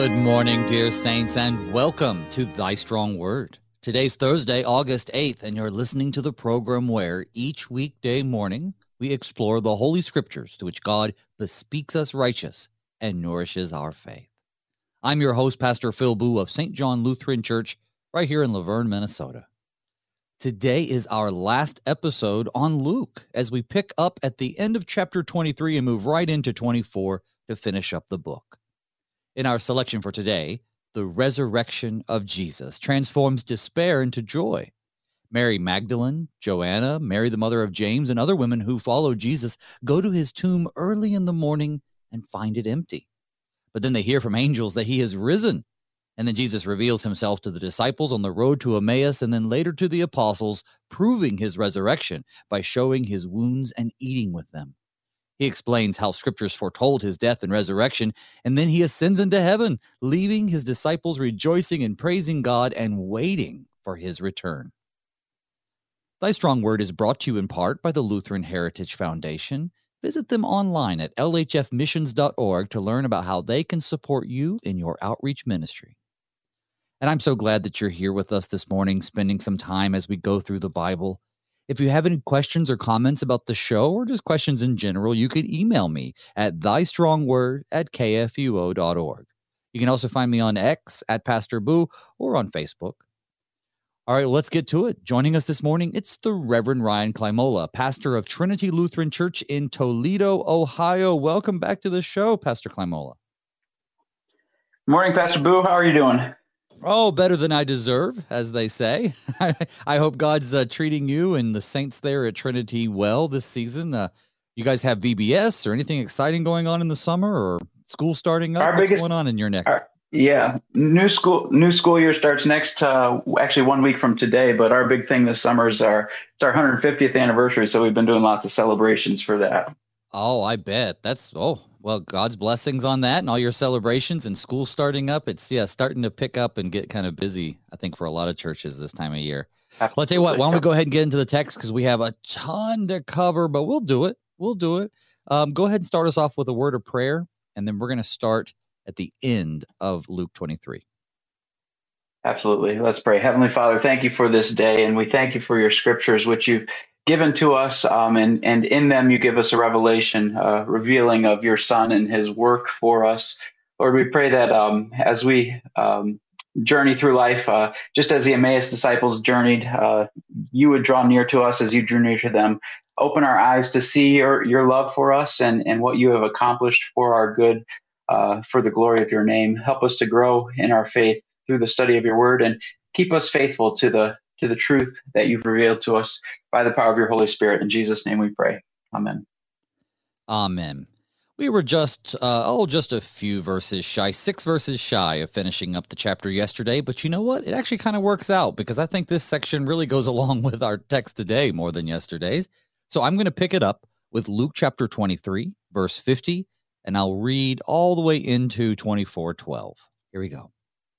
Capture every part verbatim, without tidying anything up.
Good morning, dear saints, and welcome to Thy Strong Word. Today's Thursday, August eighth, and you're listening to the program where each weekday morning we explore the Holy Scriptures to which God bespeaks us righteous and nourishes our faith. I'm your host, Pastor Phil Boo of Saint John Lutheran Church, right here in Laverne, Minnesota. Today is our last episode on Luke, as we pick up at the end of chapter twenty-three and move right into twenty-four to finish up the book. In our selection for today, the resurrection of Jesus transforms despair into joy. Mary Magdalene, Joanna, Mary the mother of James, and other women who follow Jesus go to his tomb early in the morning and find it empty. But then they hear from angels that he has risen. And then Jesus reveals himself to the disciples on the road to Emmaus and then later to the apostles, proving his resurrection by showing his wounds and eating with them. He explains how scriptures foretold his death and resurrection, and then he ascends into heaven, leaving his disciples rejoicing and praising God and waiting for his return. Thy Strong Word is brought to you in part by the Lutheran Heritage Foundation. Visit them online at l h f missions dot org to learn about how they can support you in your outreach ministry. And I'm so glad that you're here with us this morning, spending some time as we go through the Bible. If you have any questions or comments about the show or just questions in general, you can email me at thystrongword at k f u o dot org. You can also find me on X at Pastor Boo or on Facebook. All right, let's get to it. Joining us this morning, it's the Reverend Ryan Climola, pastor of Trinity Lutheran Church in Toledo, Ohio. Welcome back to the show, Pastor Climola. Morning, Pastor Boo. How are you doing? Oh, better than I deserve, as they say. I hope God's uh, treating you and the saints there at Trinity well this season. Uh, you guys have V B S or anything exciting going on in the summer, or school starting up? Our What's biggest, going on in your neck? Our, yeah, new school new school year starts next, uh, actually one week from today. But our big thing this summer is our it's our one hundred fiftieth anniversary, so we've been doing lots of celebrations for that. Oh, I bet. That's, oh, well, God's blessings on that and all your celebrations and school starting up. It's, yeah, starting to pick up and get kind of busy, I think, for a lot of churches this time of year. Absolutely. Well, I'll tell you what, why don't we go ahead and get into the text because we have a ton to cover, but we'll do it. We'll do it. Um, go ahead and start us off with a word of prayer, and then we're going to start at the end of Luke twenty-three. Absolutely. Let's pray. Heavenly Father, thank you for this day, and we thank you for your scriptures, which you've given to us, um, and, and in them you give us a revelation, uh, revealing of your Son and his work for us. Lord, we pray that um, as we um, journey through life, uh, just as the Emmaus disciples journeyed, uh, you would draw near to us as you drew near to them. Open our eyes to see your, your love for us and, and what you have accomplished for our good, uh, for the glory of your name. Help us to grow in our faith through the study of your word and keep us faithful to the to the truth that you've revealed to us by the power of your Holy Spirit. In Jesus' name we pray. Amen. Amen. We were just, uh, oh, just a few verses shy, six verses shy of finishing up the chapter yesterday. But you know what? It actually kind of works out because I think this section really goes along with our text today more than yesterday's. So I'm going to pick it up with Luke chapter twenty-three, verse fifty, and I'll read all the way into twenty-four twelve. Here we go.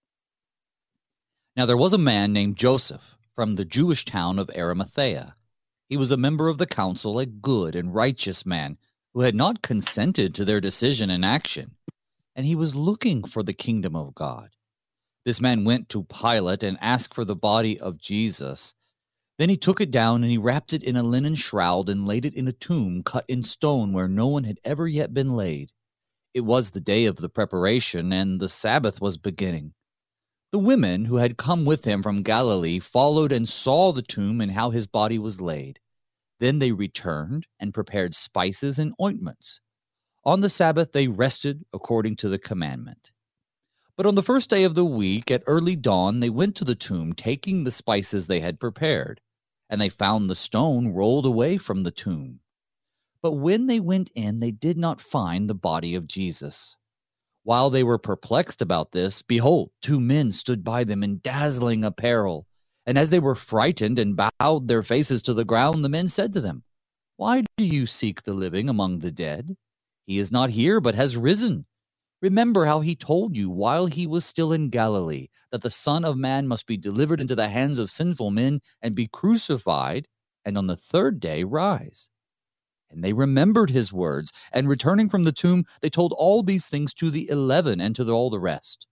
Now there was a man named Joseph from the Jewish town of Arimathea. He was a member of the council, a good and righteous man who had not consented to their decision and action, and he was looking for the kingdom of God. This man went to Pilate and asked for the body of Jesus. Then he took it down and he wrapped it in a linen shroud and laid it in a tomb cut in stone where no one had ever yet been laid. It was the day of the preparation, and the Sabbath was beginning. The women who had come with him from Galilee followed and saw the tomb and how his body was laid. Then they returned and prepared spices and ointments. On the Sabbath they rested according to the commandment. But on the first day of the week, at early dawn, they went to the tomb, taking the spices they had prepared, and they found the stone rolled away from the tomb. But when they went in, they did not find the body of Jesus. While they were perplexed about this, behold, two men stood by them in dazzling apparel. And as they were frightened and bowed their faces to the ground, the men said to them, "Why do you seek the living among the dead? He is not here, but has risen. Remember how he told you while he was still in Galilee that the Son of Man must be delivered into the hands of sinful men and be crucified, and on the third day rise." And they remembered his words, and returning from the tomb, they told all these things to the eleven and to all the rest.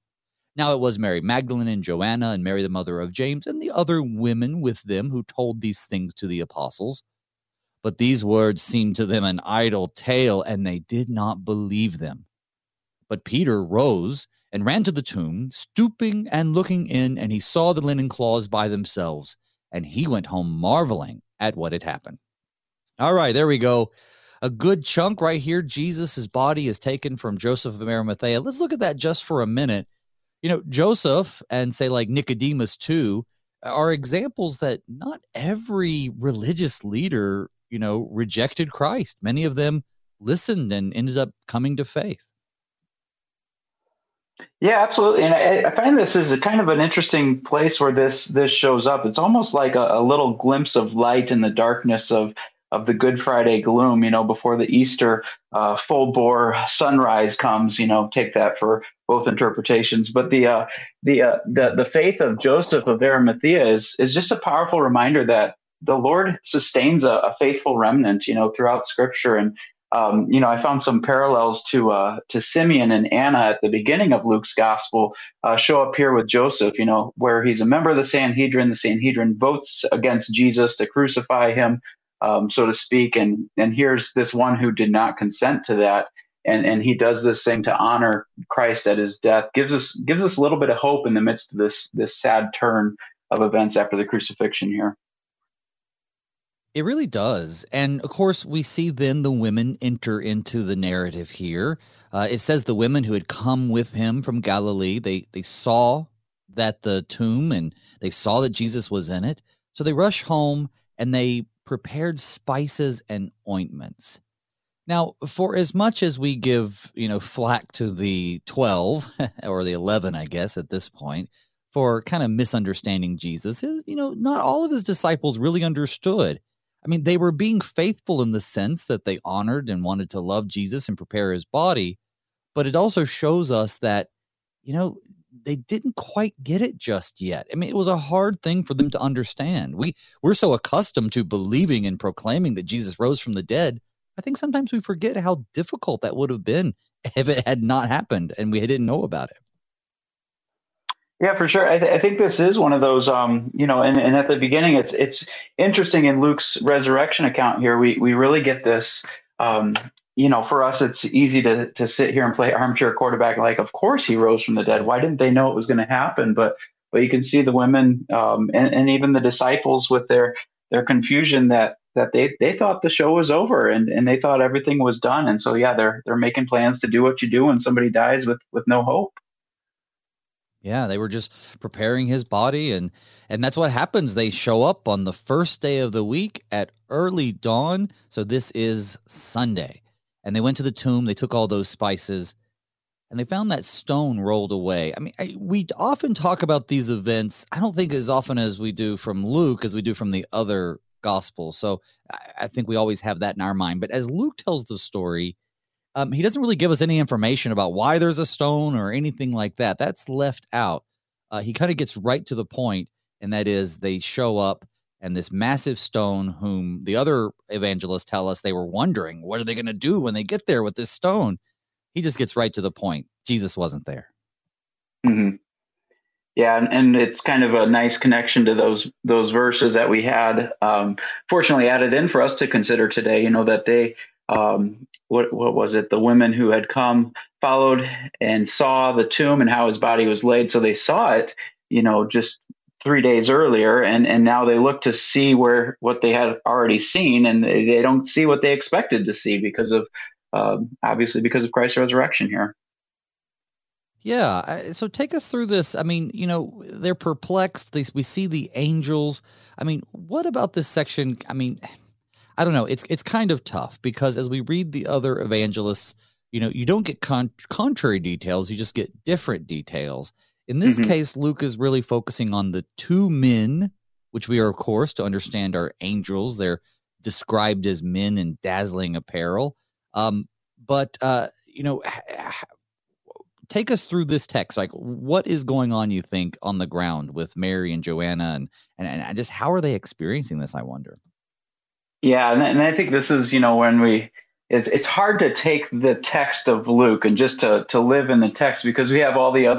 Now it was Mary Magdalene and Joanna and Mary the mother of James and the other women with them who told these things to the apostles. But these words seemed to them an idle tale, and they did not believe them. But Peter rose and ran to the tomb, stooping and looking in, and he saw the linen cloths by themselves, and he went home marveling at what had happened. All right, there we go. A good chunk right here. Jesus' body is taken from Joseph of Arimathea. Let's look at that just for a minute. You know, Joseph and say like Nicodemus too are examples that not every religious leader, you know, rejected Christ. Many of them listened and ended up coming to faith. Yeah, absolutely. And I, I find this is a kind of an interesting place where this this shows up. It's almost like a, a little glimpse of light in the darkness of of the Good Friday gloom, you know, before the Easter uh, full bore sunrise comes. You know, take that for both interpretations. But the uh, the uh, the the faith of Joseph of Arimathea is is just a powerful reminder that the Lord sustains a, a faithful remnant, you know, throughout Scripture. And Um, you know, I found some parallels to uh, to Simeon and Anna at the beginning of Luke's gospel uh, show up here with Joseph, you know, where he's a member of the Sanhedrin. The Sanhedrin votes against Jesus to crucify him, um, so to speak. And and here's this one who did not consent to that. And and he does this thing to honor Christ at his death. Gives us gives us a little bit of hope in the midst of this this sad turn of events after the crucifixion here. It really does. And of course, we see then the women enter into the narrative here. Uh, it says the women who had come with him from Galilee, they they saw that the tomb and they saw that Jesus was in it. So they rush home and they prepared spices and ointments. Now, for as much as we give, you know, flack to the twelve or the eleven, I guess, at this point, for kind of misunderstanding Jesus, you know, not all of his disciples really understood. I mean, they were being faithful in the sense that they honored and wanted to love Jesus and prepare his body. But it also shows us that, you know, they didn't quite get it just yet. I mean, it was a hard thing for them to understand. We, we're so accustomed to believing and proclaiming that Jesus rose from the dead. I think sometimes we forget how difficult that would have been if it had not happened and we didn't know about it. Yeah, for sure. I, th- I think this is one of those, um, you know, and, and at the beginning, it's it's interesting in Luke's resurrection account here. We we really get this, um, you know, for us, it's easy to to sit here and play armchair quarterback. Like, of course, he rose from the dead. Why didn't they know it was going to happen? But but you can see the women um, and, and even the disciples with their their confusion that that they they thought the show was over and, and they thought everything was done. And so, yeah, they're they're making plans to do what you do when somebody dies with with no hope. Yeah, they were just preparing his body, and and that's what happens. They show up on the first day of the week at early dawn. So this is Sunday. And they went to the tomb. They took all those spices, and they found that stone rolled away. I mean, I, we often talk about these events. I don't think as often as we do from Luke as we do from the other Gospels. So I, I think we always have that in our mind. But as Luke tells the story, Um, he doesn't really give us any information about why there's a stone or anything like that. That's left out. Uh, he kind of gets right to the point, and that is they show up, and this massive stone, whom the other evangelists tell us they were wondering, what are they going to do when they get there with this stone? He just gets right to the point. Jesus wasn't there. Mm-hmm. Yeah, and, and it's kind of a nice connection to those those verses that we had, um, fortunately added in for us to consider today. You know, that they Um, what what was it? The women who had come followed and saw the tomb and how his body was laid. So they saw it, you know, just three days earlier, and and now they look to see where what they had already seen, and they, they don't see what they expected to see because of um, obviously because of Christ's resurrection here. Yeah. So take us through this. I mean, you know, they're perplexed. They, we see the angels. I mean, what about this section? I mean, I don't know. It's it's kind of tough because as we read the other evangelists, you know, you don't get con- contrary details. You just get different details. In this mm-hmm. case, Luke is really focusing on the two men, which we are, of course, to understand are angels. They're described as men in dazzling apparel. Um, but, uh, you know, take us through this text. Like, what is going on, you think, on the ground with Mary and Joanna, and and, and just how are they experiencing this, I wonder? Yeah, and, and I think this is, you know, when we, it's it's hard to take the text of Luke and just to to live in the text because we have all the other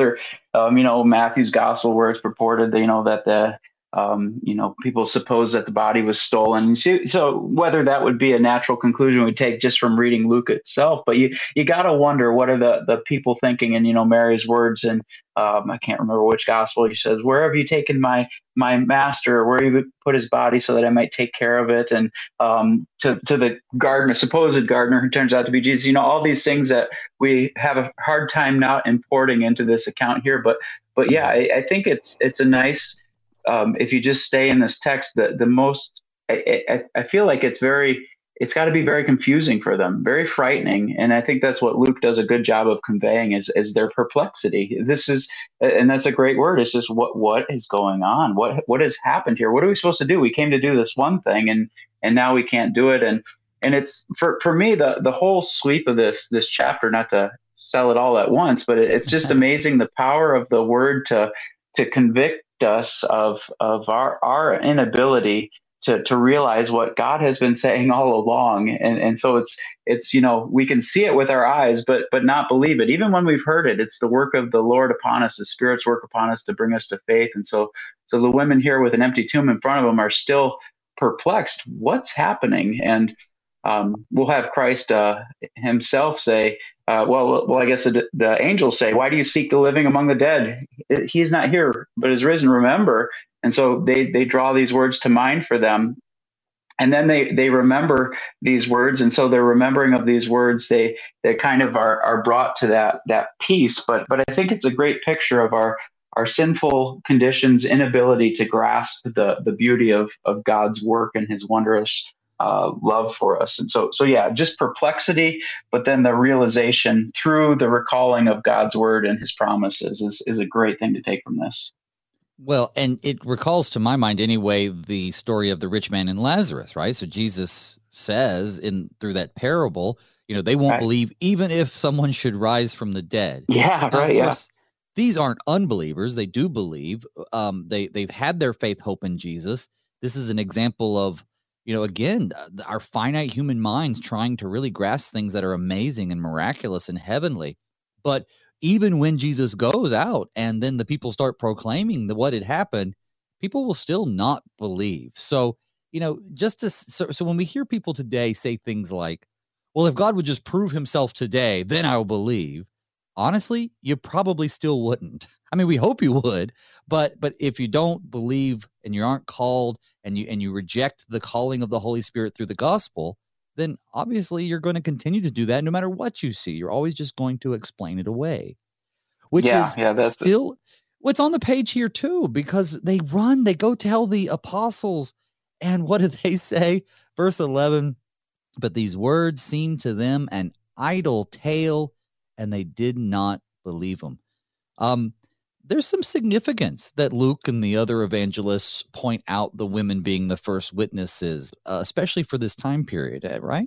um, you know, Matthew's gospel where it's purported that, you know, that the, um, you know, people suppose that the body was stolen. So, so whether that would be a natural conclusion we take just from reading Luke itself, but you, you got to wonder, what are the, the people thinking? And, you know, Mary's words, and um, I can't remember which gospel, he says, where have you taken my, my master? Where have you put his body so that I might take care of it? And um, to, to the gardener, supposed gardener, who turns out to be Jesus, you know, all these things that we have a hard time not importing into this account here. But, but yeah, I, I think it's, it's a nice, Um, if you just stay in this text, the, the most, I, I, I feel like it's very, it's got to be very confusing for them, very frightening. And I think that's what Luke does a good job of conveying is, is their perplexity. This is, and that's a great word. It's just what, what is going on? What, what has happened here? What are we supposed to do? We came to do this one thing, and, and now we can't do it. And, and it's for, for me, the, the whole sweep of this, this chapter, not to sell it all at once, but it, it's just amazing the power of the word to, to convict us of of our our inability to to realize what God has been saying all along. And and so it's it's you know, we can see it with our eyes but but not believe it even when we've heard it. It's the work of the Lord upon us, the Spirit's work upon us to bring us to faith. And so so the women here with an empty tomb in front of them are still perplexed. What's happening? And um, we'll have Christ uh, himself say, uh, well, well, I guess the, the angels say, why do you seek the living among the dead? He's not here, but is risen, remember. And so they, they draw these words to mind for them. And then they, they remember these words. And so their remembering of these words, they, they kind of are, are brought to that, that peace. But, but I think it's a great picture of our, our sinful conditions, inability to grasp the, the beauty of, of God's work and his wondrous Uh, love for us. And so, so yeah, just perplexity, but then the realization through the recalling of God's word and his promises is, is a great thing to take from this. Well, and it recalls to my mind anyway, the story of the rich man and Lazarus, right? So Jesus says in through that parable, you know, they won't Right. believe even if someone should rise from the dead. Yeah, Now, right. of Yeah. course, these aren't unbelievers. They do believe. Um, they, they've had their faith, hope in Jesus. This is an example of, you know, again, our finite human minds trying to really grasp things that are amazing and miraculous and heavenly. But even when Jesus goes out and then the people start proclaiming that what had happened, people will still not believe. So, you know, just to, so, so when we hear people today say things like, well, if God would just prove himself today, then I'll believe. Honestly, you probably still wouldn't. I mean, we hope you would, but but if you don't believe and you aren't called and you and you reject the calling of the Holy Spirit through the gospel, then obviously you're going to continue to do that no matter what you see. You're always just going to explain it away, which Yeah. is Yeah. That's still what's on the page here too, because they run, they go tell the apostles, and what did they say? Verse eleven, but these words seemed to them an idle tale, and they did not believe them. Um, there's some significance that Luke and the other evangelists point out the women being the first witnesses, uh, especially for this time period, right?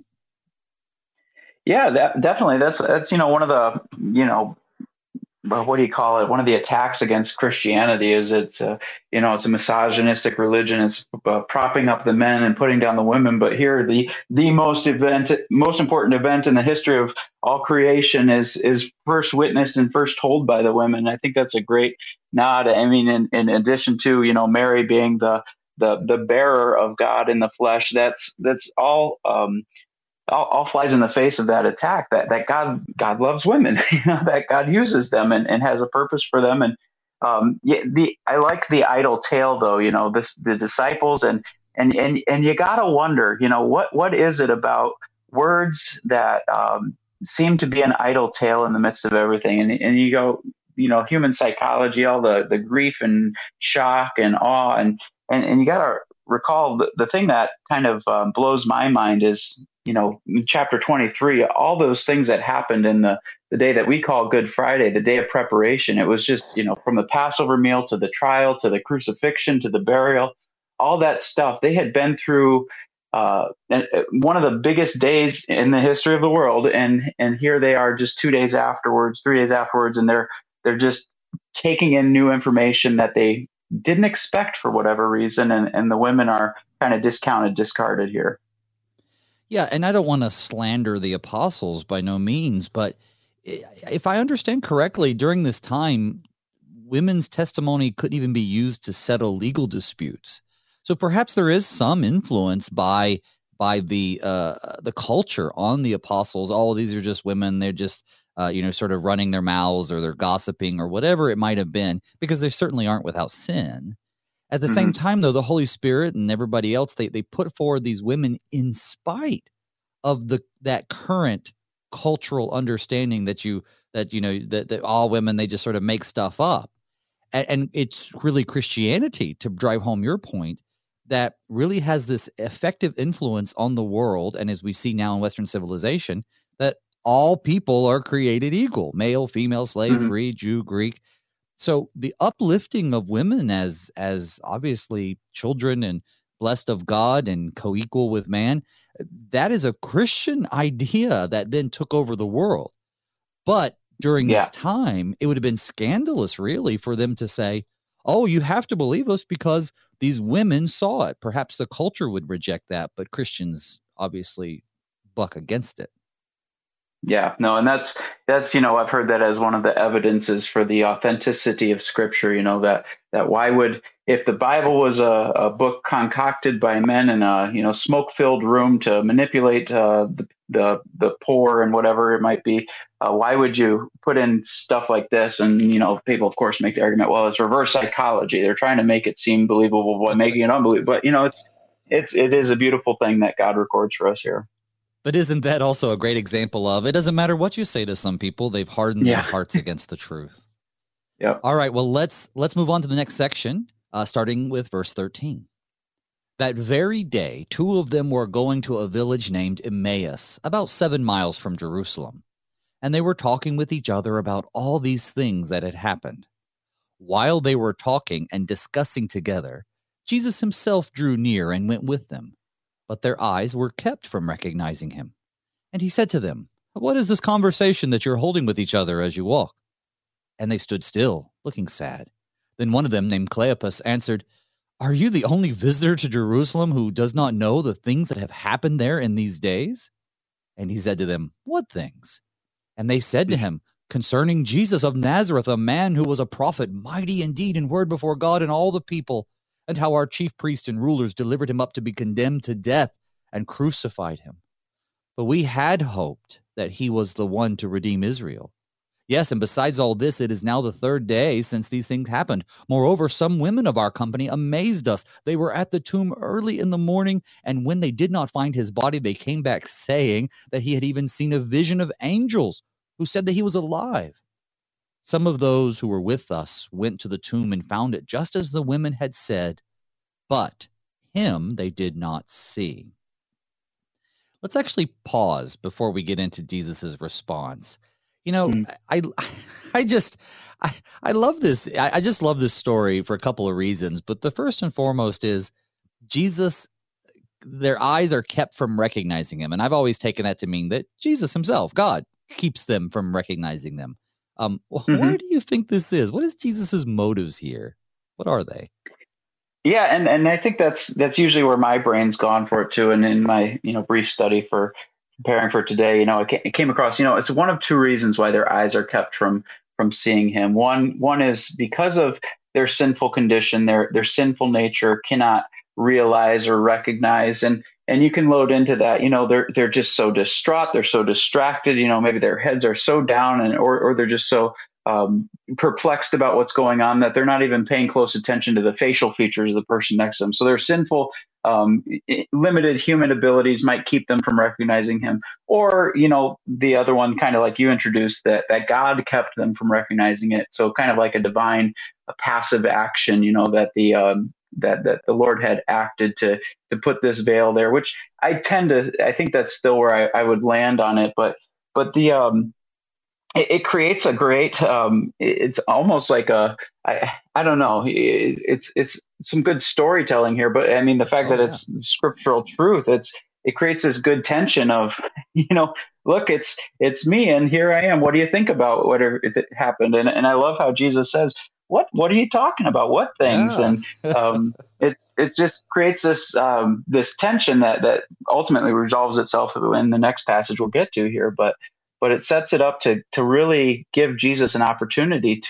Yeah, that, definitely. That's, that's, you know, one of the, you know, what do you call it? One of the attacks against Christianity is it's, uh, you know, it's a misogynistic religion. It's uh, propping up the men and putting down the women. But here, the the most event, most important event in the history of all creation is is first witnessed and first told by the women. I think that's a great nod. I mean, in, in addition to, you know, Mary being the the the bearer of God in the flesh, that's that's all. Um, All, all flies in the face of that attack that, that God God loves women, you know, that God uses them and, and has a purpose for them. And um, yeah, the I like the idle tale though, you know, this the disciples and and and and you gotta wonder, you know, what what is it about words that um, seem to be an idle tale in the midst of everything? And and you go, you know, human psychology, all the the grief and shock and awe, and and, and you gotta recall the, the thing that kind of um, blows my mind is, you know, in chapter twenty-three, all those things that happened in the, the day that we call Good Friday, the day of preparation. It was just, you know, from the Passover meal to the trial, to the crucifixion, to the burial, all that stuff. They had been through uh, one of the biggest days in the history of the world. And, and here they are just two days afterwards, three days afterwards, and they're, they're just taking in new information that they didn't expect for whatever reason. And, and the women are kind of discounted, discarded here. Yeah, and I don't want to slander the apostles by no means, but if I understand correctly, during this time, women's testimony couldn't even be used to settle legal disputes. So perhaps there is some influence by by the uh, the culture on the apostles. Oh, these are just women. They're just, uh, you know, sort of running their mouths, or they're gossiping, or whatever it might have been, because they certainly aren't without sin. At the mm-hmm. same time, though, the Holy Spirit and everybody else, they they put forward these women in spite of the that current cultural understanding that you that you know that, that all women, they just sort of make stuff up. And, and it's really Christianity, to drive home your point, that really has this effective influence on the world, and as we see now in Western civilization, that all people are created equal: male, female, slave, mm-hmm. free, Jew, Greek. So the uplifting of women as as obviously children and blessed of God and co-equal with man, that is a Christian idea that then took over the world. But during yeah. this time, it would have been scandalous, really, for them to say, oh, you have to believe us because these women saw it. Perhaps the culture would reject that, but Christians obviously buck against it. Yeah, no, and that's, that's, you know, I've heard that as one of the evidences for the authenticity of Scripture, you know, that, that why would, if the Bible was a, a book concocted by men in a, you know, smoke-filled room to manipulate uh, the, the the poor and whatever it might be, uh, why would you put in stuff like this? And, you know, people, of course, make the argument, well, it's reverse psychology. They're trying to make it seem believable by making it unbelievable. But, you know, it's, it's, it is a beautiful thing that God records for us here. But isn't that also a great example of, it doesn't matter what you say to some people, they've hardened yeah. their hearts against the truth. Yeah. All right, well, let's let's move on to the next section, uh, starting with verse thirteen. That very day, two of them were going to a village named Emmaus, about seven miles from Jerusalem, and they were talking with each other about all these things that had happened. While they were talking and discussing together, Jesus himself drew near and went with them. But their eyes were kept from recognizing him. And he said to them, what is this conversation that you're holding with each other as you walk? And they stood still, looking sad. Then one of them, named Cleopas, answered, are you the only visitor to Jerusalem who does not know the things that have happened there in these days? And he said to them, what things? And they said to him, concerning Jesus of Nazareth, a man who was a prophet, mighty indeed in word before God and all the people, and how our chief priests and rulers delivered him up to be condemned to death and crucified him. But we had hoped that he was the one to redeem Israel. Yes, and besides all this, it is now the third day since these things happened. Moreover, some women of our company amazed us. They were at the tomb early in the morning, and when they did not find his body, they came back saying that he had even seen a vision of angels who said that he was alive. Some of those who were with us went to the tomb and found it just as the women had said, but him they did not see. Let's actually pause before we get into Jesus' response. You know, mm. I, I just, I, I love this. I, I just love this story for a couple of reasons. But the first and foremost is Jesus, their eyes are kept from recognizing him. And I've always taken that to mean that Jesus himself, God, keeps them from recognizing them. Um, mm-hmm. Why do you think this is? What is Jesus's motives here? What are they? Yeah, and, and I think that's that's usually where my brain's gone for it too. And in my you know brief study for preparing for today, you know, it came, it came across, you know, it's one of two reasons why their eyes are kept from from seeing him. One one is because of their sinful condition, their their sinful nature cannot realize or recognize, and and you can load into that. You know, they're they're just so distraught, they're so distracted. You know, maybe their heads are so down, and or or they're just so um, perplexed about what's going on that they're not even paying close attention to the facial features of the person next to them. So their sinful, um, limited human abilities might keep them from recognizing him. Or, you know, the other one, kind of like you introduced, that that God kept them from recognizing it. So kind of like a divine, a passive action, you know, that the um, that that the Lord had acted to to put this veil there, which I tend to, I think that's still where I, I would land on it. But but the um, it, it creates a great, um, it's almost like a, I I don't know, it, it's it's some good storytelling here. But I mean, the fact oh, that yeah. it's scriptural truth, it's it creates this good tension of, you know, look, it's it's me, and here I am. What do you think about whatever it happened? And and I love how Jesus says, What what are you talking about? What things? Yeah. And um, it's it just creates this um, this tension that that ultimately resolves itself in the next passage we'll get to here. But but it sets it up to to really give Jesus an opportunity to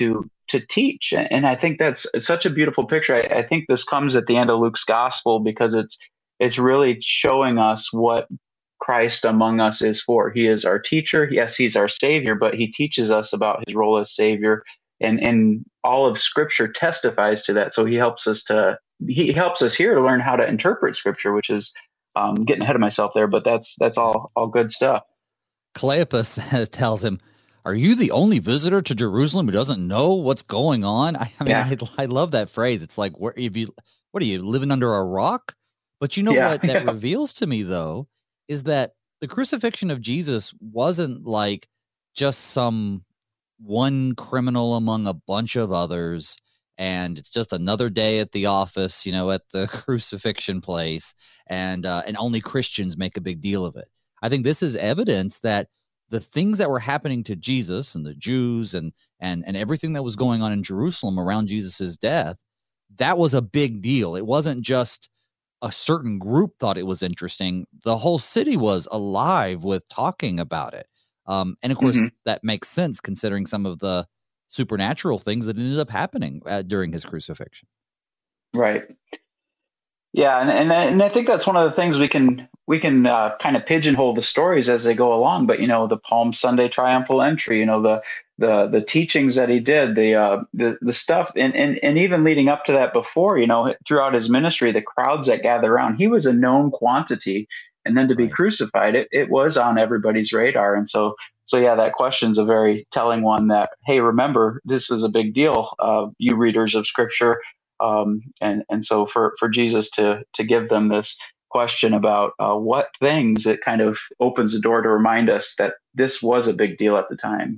to teach. And I think that's such a beautiful picture. I, I think this comes at the end of Luke's gospel because it's it's really showing us what Christ among us is for. He is our teacher. Yes, he's our savior, but he teaches us about his role as savior. And, and all of Scripture testifies to that. So he helps us to he helps us here to learn how to interpret Scripture, which is um, getting ahead of myself there, but that's that's all all good stuff. Cleopas tells him, "Are you the only visitor to Jerusalem who doesn't know what's going on?" I, I mean, Yeah. I, I love that phrase. It's like, where if you, what are you living under a rock? But you know Yeah, what that yeah. reveals to me, though, is that the crucifixion of Jesus wasn't like just some one criminal among a bunch of others, and it's just another day at the office, you know, at the crucifixion place, and uh, and only Christians make a big deal of it. I think this is evidence that the things that were happening to Jesus and the Jews and and and everything that was going on in Jerusalem around Jesus's death, that was a big deal. It wasn't just a certain group thought it was interesting. The whole city was alive with talking about it. Um, and of course, mm-hmm. that makes sense considering some of the supernatural things that ended up happening uh, during his crucifixion. Right. Yeah, and, and and I think that's one of the things we can we can uh, kind of pigeonhole the stories as they go along. But you know, the Palm Sunday triumphal entry, you know, the the the teachings that he did, the uh, the the stuff, and, and and even leading up to that, before, you know, throughout his ministry, the crowds that gather around, he was a known quantity. And then to be right. crucified, it it was on everybody's radar. And so so yeah, that question's a very telling one. That, hey, remember, this is a big deal, uh, you readers of Scripture. Um, and, and so for, for Jesus to, to give them this question about uh, what things, it kind of opens the door to remind us that this was a big deal at the time.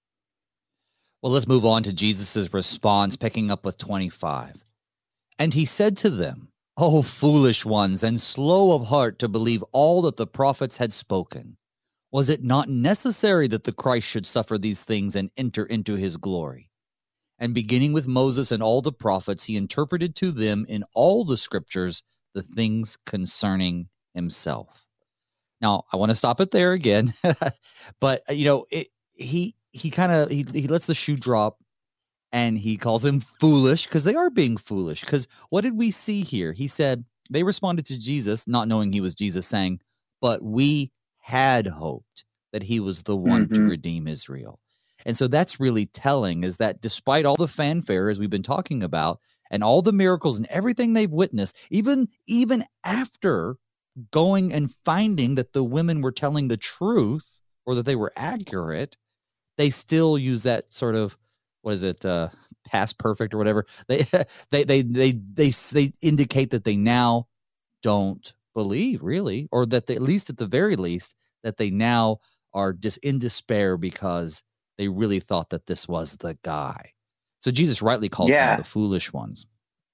Well, let's move on to Jesus's response, picking up with twenty-five. And he said to them, "O foolish ones, and slow of heart to believe all that the prophets had spoken. Was it not necessary that the Christ should suffer these things and enter into his glory? And beginning with Moses and all the prophets, he interpreted to them in all the Scriptures the things concerning himself." Now, I want to stop it there again, but you know, it, he he kind of he he lets the shoe drop, and he calls them foolish because they are being foolish. Because what did we see here? He said they responded to Jesus, not knowing he was Jesus, saying, "But we had hoped that he was the one mm-hmm. to redeem Israel." And so that's really telling, is that despite all the fanfare, as we've been talking about, and all the miracles and everything they've witnessed, even, even after going and finding that the women were telling the truth or that they were accurate, they still use that sort of, what is it, uh, past perfect or whatever. They, they, they, they, they, they indicate that they now don't believe, really, or that they, at least at the very least, that they now are just in despair because they really thought that this was the guy. So Jesus rightly calls yeah. them the foolish ones.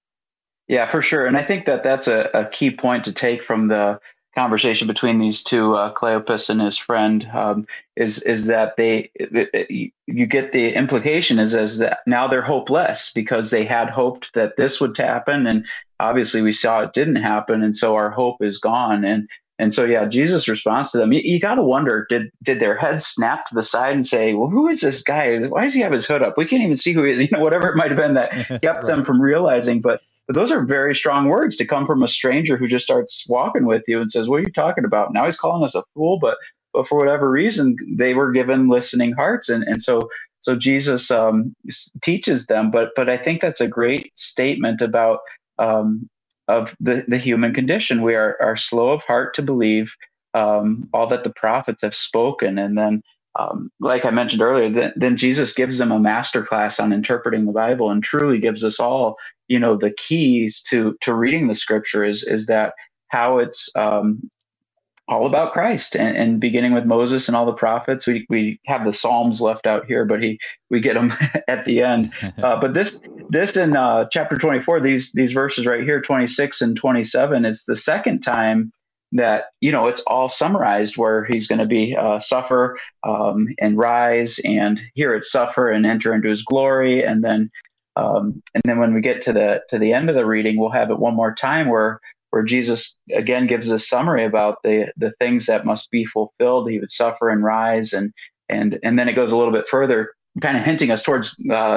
Yeah, for sure. And I think that that's a, a key point to take from the conversation between these two, uh, Cleopas and his friend, um, is is that they it, it, you get the implication is as that now they're hopeless because they had hoped that this would happen, and obviously we saw it didn't happen, and so our hope is gone. And And so, yeah, Jesus' response to them, you, you got to wonder, did did their heads snap to the side and say, well, who is this guy? Why does he have his hood up? We can't even see who he is, you know, whatever it might have been that kept right. them from realizing. But, but those are very strong words to come from a stranger who just starts walking with you and says, what are you talking about? Now he's calling us a fool, but but for whatever reason, they were given listening hearts. And, and so so Jesus um, teaches them. But but I think that's a great statement about um of the, the human condition. We are, are slow of heart to believe um, all that the prophets have spoken. And then, um, like I mentioned earlier, th- then Jesus gives them a masterclass on interpreting the Bible and truly gives us all, you know, the keys to to reading the Scripture is, is that how it's um, all about Christ, and, and beginning with Moses and all the prophets. We we have the Psalms left out here, but he we get them at the end. Uh, but this this in uh, chapter twenty-four, these these verses right here, twenty-six and twenty-seven, it's the second time that, you know, it's all summarized where he's going to be uh, suffer um, and rise, and here it's suffer and enter into his glory, and then um, and then when we get to the to the end of the reading, we'll have it one more time where. where Jesus again gives a summary about the the things that must be fulfilled. He would suffer and rise, and and and then it goes a little bit further, kind of hinting us towards uh,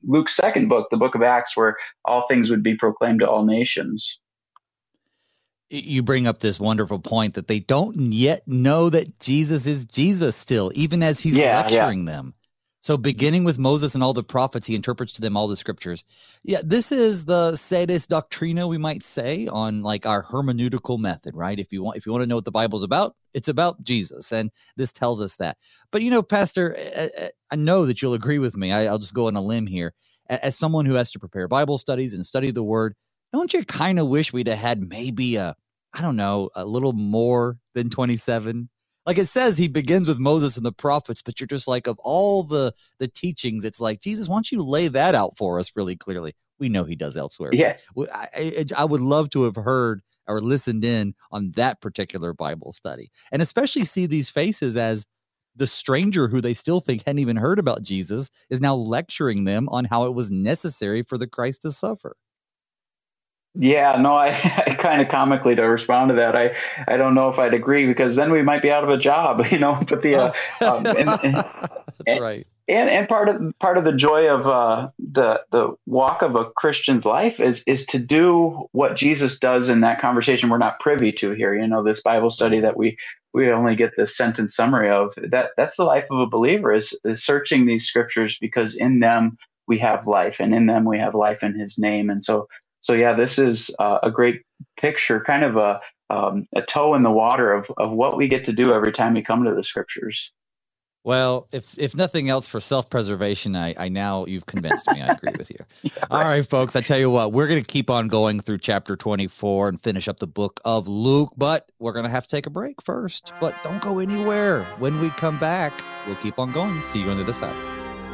Luke's second book, the book of Acts, where all things would be proclaimed to all nations. You bring up this wonderful point that they don't yet know that Jesus is Jesus still, even as he's yeah, lecturing yeah. them. So beginning with Moses and all the prophets, he interprets to them all the scriptures. Yeah, this is the sedis doctrina, we might say, on like our hermeneutical method, right? If you want, if you want to know what the Bible's about, it's about Jesus, and this tells us that. But you know, Pastor, I, I know that you'll agree with me. I, I'll just go on a limb here. As someone who has to prepare Bible studies and study the Word, don't you kind of wish we'd have had maybe a, I don't know, a little more than twenty-seven? Like it says he begins with Moses and the prophets, but you're just like, of all the the teachings, it's like, Jesus, why don't you lay that out for us really clearly? We know he does elsewhere. Yeah. I, I, I would love to have heard or listened in on that particular Bible study, and especially see these faces as the stranger who they still think hadn't even heard about Jesus is now lecturing them on how it was necessary for the Christ to suffer. Yeah, no, I, I kind of comically to respond to that. I, I don't know if I'd agree, because then we might be out of a job, you know. But the uh, um, and, and, that's and, right. And and part of part of the joy of uh, the the walk of a Christian's life is is to do what Jesus does in that conversation we're not privy to here. You know, this Bible study that we we only get this sentence summary of. That that's the life of a believer, is is searching these scriptures, because in them we have life, and in them we have life in His name. And so. So yeah, this is uh, a great picture, kind of a um, a toe in the water of of what we get to do every time we come to the scriptures. Well, if if nothing else, for self-preservation, I, I now you've convinced me. I agree with you. Yeah, right. All right, folks, I tell you what, we're going to keep on going through chapter twenty-four and finish up the book of Luke, but we're going to have to take a break first. But don't go anywhere. When we come back, we'll keep on going. See you on the other side.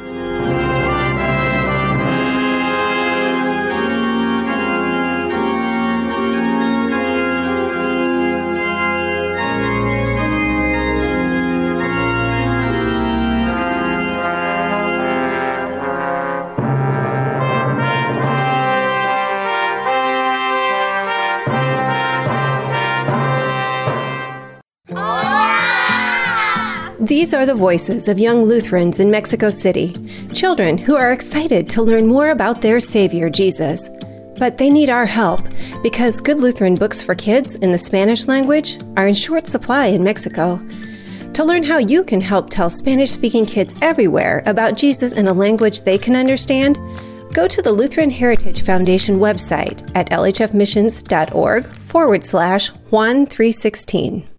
These are the voices of young Lutherans in Mexico City, children who are excited to learn more about their Savior, Jesus. But they need our help, because good Lutheran books for kids in the Spanish language are in short supply in Mexico. To learn how you can help tell Spanish-speaking kids everywhere about Jesus in a language they can understand, go to the Lutheran Heritage Foundation website at lhfmissions.org forward slash Juan three sixteen.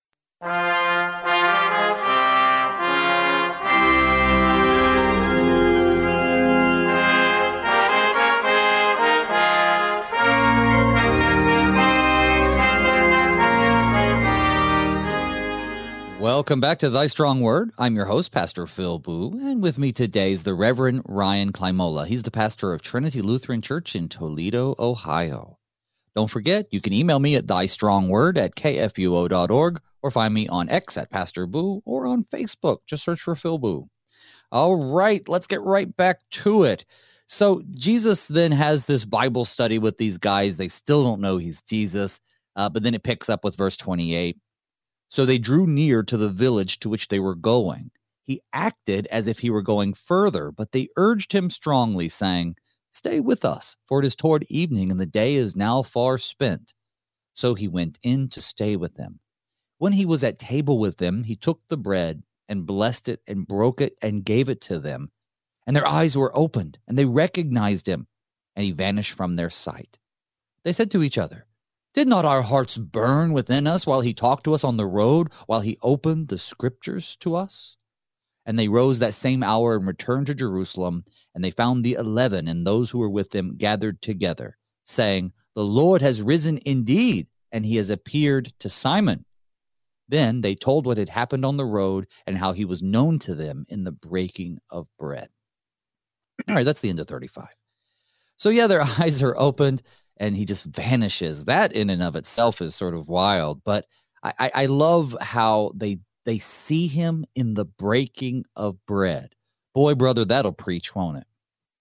Welcome back to Thy Strong Word. I'm your host, Pastor Phil Boo, and with me today is the Reverend Ryan Klimola. He's the pastor of Trinity Lutheran Church in Toledo, Ohio. Don't forget, you can email me at thystrongword at k f u o dot org, or find me on X at Pastor Boo, or on Facebook. Just search for Phil Boo. All right, let's get right back to it. So Jesus then has this Bible study with these guys. They still don't know he's Jesus, uh, but then it picks up with verse twenty-eight. So they drew near to the village to which they were going. He acted as if he were going further, but they urged him strongly, saying, "Stay with us, for it is toward evening, and the day is now far spent." So he went in to stay with them. When he was at table with them, he took the bread and blessed it and broke it and gave it to them. And their eyes were opened, and they recognized him, and he vanished from their sight. They said to each other, "Did not our hearts burn within us while he talked to us on the road, while he opened the scriptures to us?" And they rose that same hour and returned to Jerusalem, and they found the eleven and those who were with them gathered together, saying, "The Lord has risen indeed, and he has appeared to Simon." Then they told what had happened on the road and how he was known to them in the breaking of bread. All right, that's the end of thirty-five. So yeah, their eyes are opened, and he just vanishes. That in and of itself is sort of wild. But I, I love how they they see him in the breaking of bread. Boy, brother, that'll preach, won't it?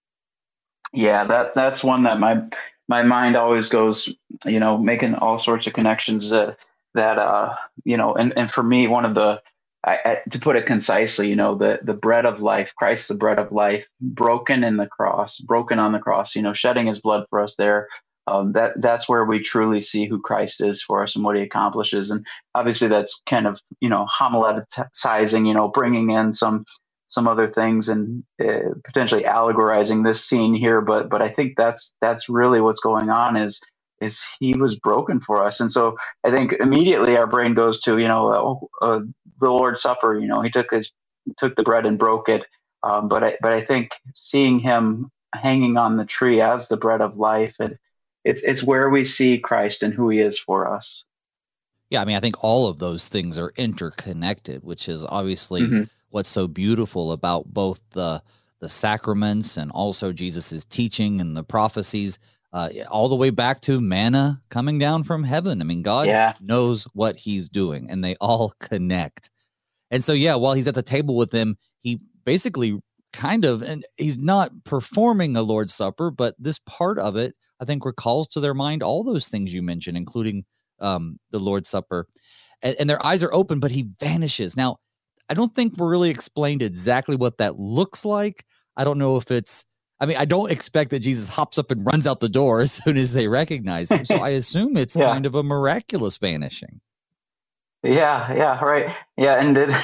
Yeah, that that's one that my my mind always goes, you know, making all sorts of connections that that uh, you know, and, and for me, one of the I, I, to put it concisely, you know, the, the bread of life, Christ, the bread of life, broken in the cross, broken on the cross, you know, shedding his blood for us there. Um, that that's where we truly see who Christ is for us and what he accomplishes. And obviously that's kind of, you know, homileticizing, you know, bringing in some some other things and uh, potentially allegorizing this scene here. But but I think that's that's really what's going on is is he was broken for us. And so I think immediately our brain goes to, you know, uh, uh, the Lord's Supper. You know, he took his took the bread and broke it. Um, but I but I think seeing him hanging on the tree as the bread of life, and it's it's where we see Christ and who he is for us. Yeah, I mean, I think all of those things are interconnected, which is obviously mm-hmm. what's so beautiful about both the the sacraments and also Jesus's teaching and the prophecies, uh, all the way back to manna coming down from heaven. I mean, God yeah. knows what he's doing, and they all connect. And so, yeah, while he's at the table with them, he basically kind of, and he's not performing a Lord's Supper, but this part of it, I think, recalls to their mind all those things you mentioned, including um, the Lord's Supper. And, and their eyes are open, but he vanishes. Now, I don't think we're really explained exactly what that looks like. I don't know if it's, I mean, I don't expect that Jesus hops up and runs out the door as soon as they recognize him. So I assume it's yeah. kind of a miraculous vanishing. Yeah, yeah, right. Yeah, and did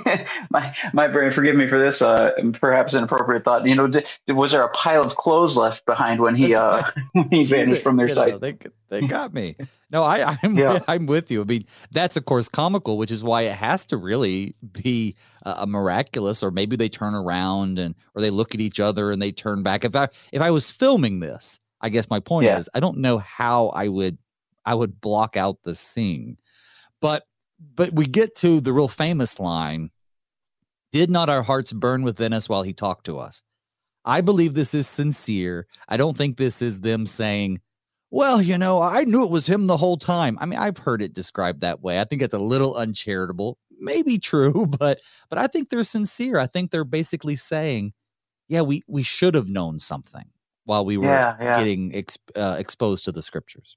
my my brain, forgive me for this, uh, perhaps inappropriate thought. You know, did, was there a pile of clothes left behind when he uh, when he vanished from their sight? Know, they they got me. No, I, I'm yeah. I'm with you. I mean, that's of course comical, which is why it has to really be a, a miraculous, or maybe they turn around and or they look at each other and they turn back. If I if I was filming this, I guess my point yeah. is I don't know how I would I would block out the scene, but. But we get to the real famous line, did not our hearts burn within us while he talked to us? I believe this is sincere. I don't think this is them saying, well, you know, I knew it was him the whole time. I mean, I've heard it described that way. I think it's a little uncharitable, maybe true, but but I think they're sincere. I think they're basically saying, yeah, we, we should have known something while we were yeah, yeah. getting ex, uh, exposed to the scriptures.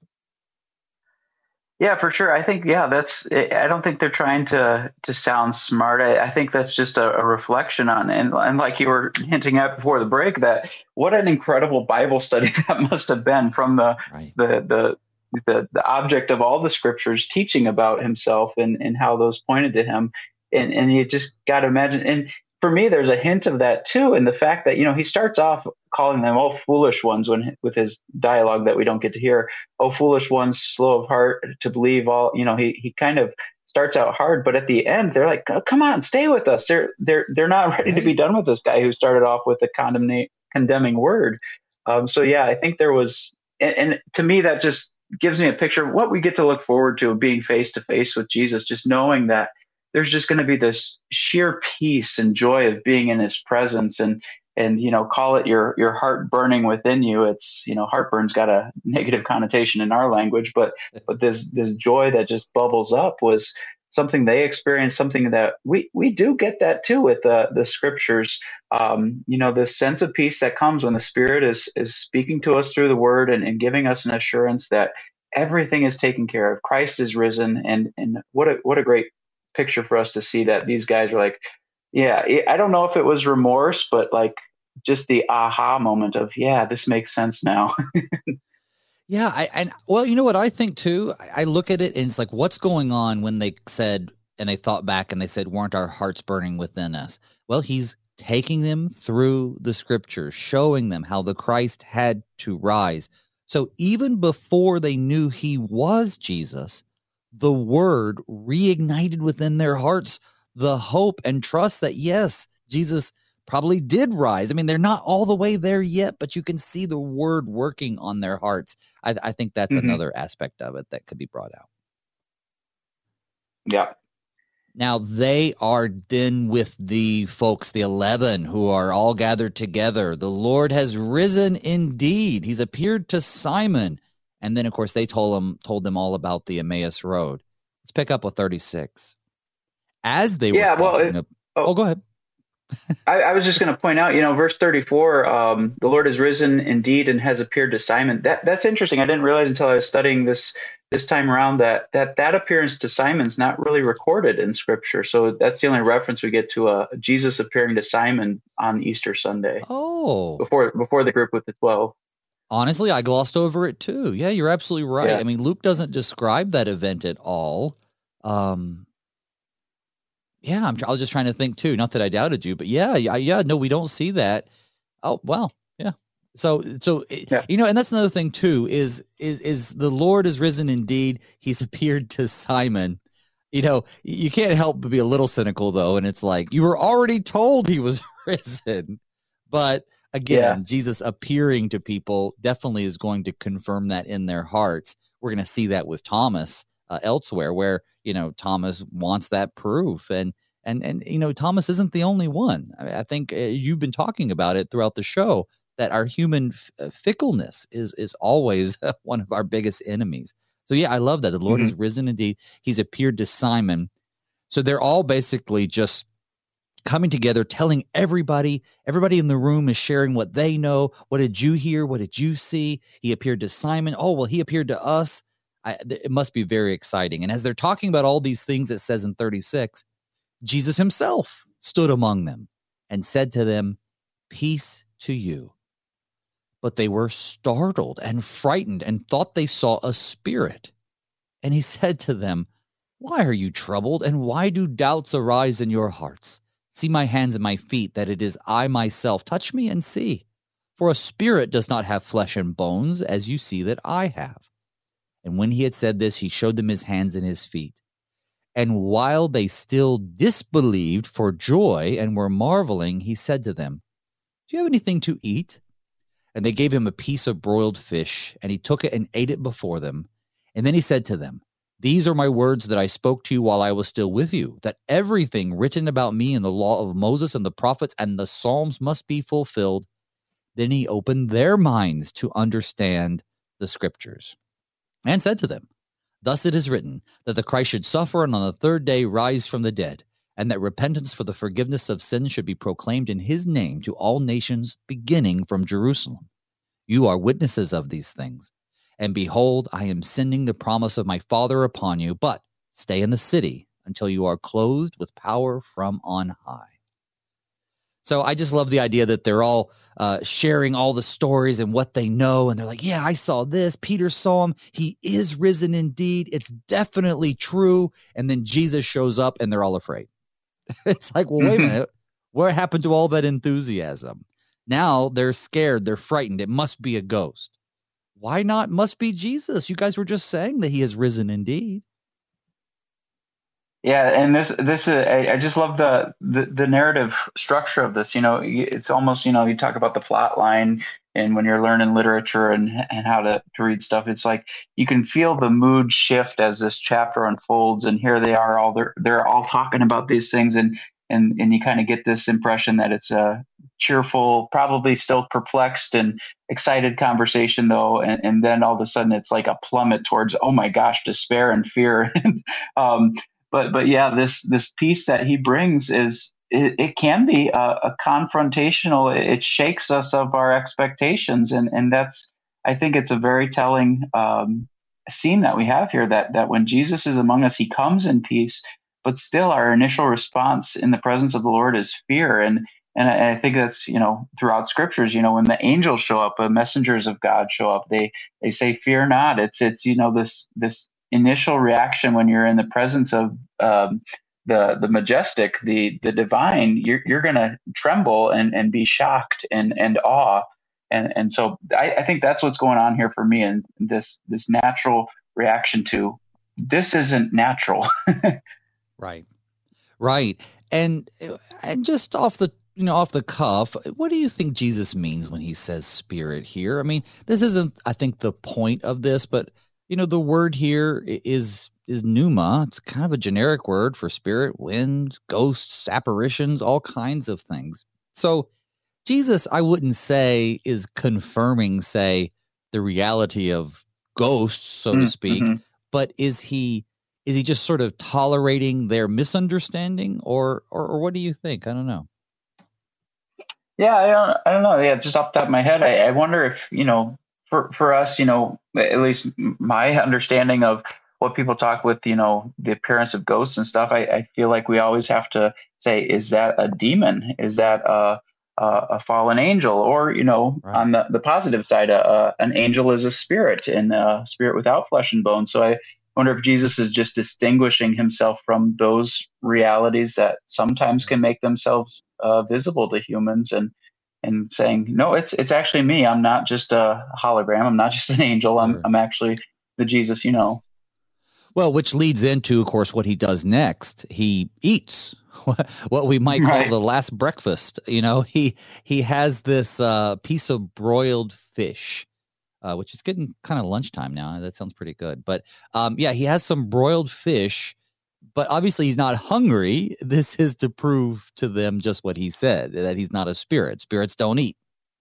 Yeah, for sure. I think, yeah, that's, I don't think they're trying to, to sound smart. I, I think that's just a, a reflection on, and, and like you were hinting at before the break, that what an incredible Bible study that must have been from the, right. the, the, the, the object of all the scriptures teaching about himself and, and how those pointed to him. And, and you just got to imagine. And for me, there's a hint of that too. And the fact that, you know, he starts off calling them all foolish ones when with his dialogue that we don't get to hear. Oh, foolish ones, slow of heart to believe all, you know, he, he kind of starts out hard, but at the end they're like, oh, come on, stay with us. They're, they're, they're not ready to be done with this guy who started off with a condemn- condemning word. Um, so yeah, I think there was, and, and to me, that just gives me a picture of what we get to look forward to, being face to face with Jesus, just knowing that there's just going to be this sheer peace and joy of being in his presence. And, and, you know, call it your, your heart burning within you. It's, you know, heartburn's got a negative connotation in our language, but, but this, this joy that just bubbles up was something they experienced, something that we, we do get that too with the, the scriptures. Um, you know, this sense of peace that comes when the Spirit is, is speaking to us through the word and, and giving us an assurance that everything is taken care of. Christ is risen. And, and what a, what a great picture for us to see that these guys are like, yeah, I don't know if it was remorse, but like just the aha moment of, yeah, this makes sense now. yeah. I, and well, you know what I think too, I look at it and it's like, what's going on when they said, and they thought back and they said, weren't our hearts burning within us? Well, he's taking them through the scriptures, showing them how the Christ had to rise. So even before they knew he was Jesus, the word reignited within their hearts the hope and trust that, yes, Jesus probably did rise. I mean, they're not all the way there yet, but you can see the word working on their hearts. I, I think that's mm-hmm. another aspect of it that could be brought out. Yeah. Now, they are then with the folks, the eleven, who are all gathered together. The Lord has risen indeed. He's appeared to Simon. And then, of course, they told him, told them all about the Emmaus Road. Let's pick up with thirty-six. As they yeah, were well, it, up, oh, oh, go ahead. I, I was just going to point out, you know, verse thirty-four, um, the Lord has risen indeed and has appeared to Simon. That That's interesting. I didn't realize until I was studying this this time around that that that appearance to Simon's not really recorded in Scripture. So that's the only reference we get to a Jesus appearing to Simon on Easter Sunday. Oh, before before the group with the twelve. Honestly, I glossed over it too. Yeah, you're absolutely right. Yeah. I mean, Luke doesn't describe that event at all. Um, yeah, I'm. I was just trying to think too. Not that I doubted you, but yeah, yeah, yeah. No, we don't see that. Oh, well, yeah. So, so Yeah. you know, and that's another thing too. Is is is the Lord is risen indeed? He's appeared to Simon. You know, you can't help but be a little cynical though, and it's like you were already told he was risen, but. Again, yeah. Jesus appearing to people definitely is going to confirm that in their hearts. We're going to see that with Thomas uh, elsewhere, where you know Thomas wants that proof, and and and you know Thomas isn't the only one. I, I think uh, you've been talking about it throughout the show that our human f- fickleness is is always one of our biggest enemies. So yeah, I love that the Lord mm-hmm. has risen indeed. He's appeared to Simon. So they're all basically just coming together, telling everybody, everybody in the room is sharing what they know. What did you hear? What did you see? He appeared to Simon. Oh, well, he appeared to us. I, it must be very exciting. And as they're talking about all these things, it says in thirty-six, Jesus himself stood among them and said to them, peace to you. But they were startled and frightened and thought they saw a spirit. And he said to them, why are you troubled? And why do doubts arise in your hearts? See my hands and my feet, that it is I myself. Touch me and see. For a spirit does not have flesh and bones, as you see that I have. And when he had said this, he showed them his hands and his feet. And while they still disbelieved for joy and were marveling, he said to them, do you have anything to eat? And they gave him a piece of broiled fish, and he took it and ate it before them. And then he said to them, these are my words that I spoke to you while I was still with you, that everything written about me in the law of Moses and the prophets and the Psalms must be fulfilled. Then he opened their minds to understand the scriptures and said to them, thus it is written that the Christ should suffer and on the third day rise from the dead, and that repentance for the forgiveness of sins should be proclaimed in his name to all nations, beginning from Jerusalem. You are witnesses of these things. And behold, I am sending the promise of my Father upon you, but stay in the city until you are clothed with power from on high. So I just love the idea that they're all uh, sharing all the stories and what they know. And they're like, yeah, I saw this. Peter saw him. He is risen indeed. It's definitely true. And then Jesus shows up and they're all afraid. It's like, well, wait a minute. What happened to all that enthusiasm? Now they're scared. They're frightened. It must be a ghost. Why not? Must be Jesus. You guys were just saying that he has risen indeed. Yeah, and this this uh, I, I just love the, the the narrative structure of this. You know, it's almost, you know, you talk about the plot line, and when you're learning literature and and how to, to read stuff, it's like you can feel the mood shift as this chapter unfolds. And here they are, all they're they're all talking about these things, and and and you kind of get this impression that it's a cheerful, probably still perplexed and excited conversation though, and, and then all of a sudden it's like a plummet towards, oh my gosh, despair and fear. um, but but yeah, this this piece that he brings is it, it can be a, a confrontational. It shakes us of our expectations, and and that's, I think it's a very telling um, scene that we have here. That that when Jesus is among us, he comes in peace, but still our initial response in the presence of the Lord is fear. And And I think that's, you know, throughout scriptures, you know, when the angels show up, uh, messengers of God show up, they they say, fear not. It's, it's you know, this this initial reaction when you're in the presence of um, the the majestic, the the divine, you're you're going to tremble and, and be shocked and, and awe. And and so I, I think that's what's going on here for me, and this this natural reaction to this isn't natural. Right. Right. And and just off the You know, off the cuff, what do you think Jesus means when he says spirit here? I mean, this isn't, I think, the point of this, but, you know, the word here is is pneuma. It's kind of a generic word for spirit, wind, ghosts, apparitions, all kinds of things. So Jesus, I wouldn't say, is confirming, say, the reality of ghosts, so mm-hmm. to speak, but is he is he just sort of tolerating their misunderstanding, or or, or what do you think? I don't know. Yeah, I don't, I don't know. Yeah, just off the top of my head, I, I wonder if, you know, for for us, you know, at least my understanding of what people talk with, you know, the appearance of ghosts and stuff, I, I feel like we always have to say, is that a demon? Is that a a, a fallen angel? Or, you know, Right. on the, the positive side, uh, uh, an angel is a spirit, and a spirit without flesh and bone. So I wonder if Jesus is just distinguishing himself from those realities that sometimes can make themselves uh, visible to humans, and and saying, no, it's it's actually me. I'm not just a hologram. I'm not just an angel. I'm Sure. I'm actually the Jesus you know. Well, which leads into, of course, what he does next. He eats what we might call Right. the last breakfast. You know, he he has this uh, piece of broiled fish, uh, which is getting kind of lunchtime now. That sounds pretty good. But um, yeah, he has some broiled fish, but obviously he's not hungry. This is to prove to them just what he said, that he's not a spirit. Spirits don't eat.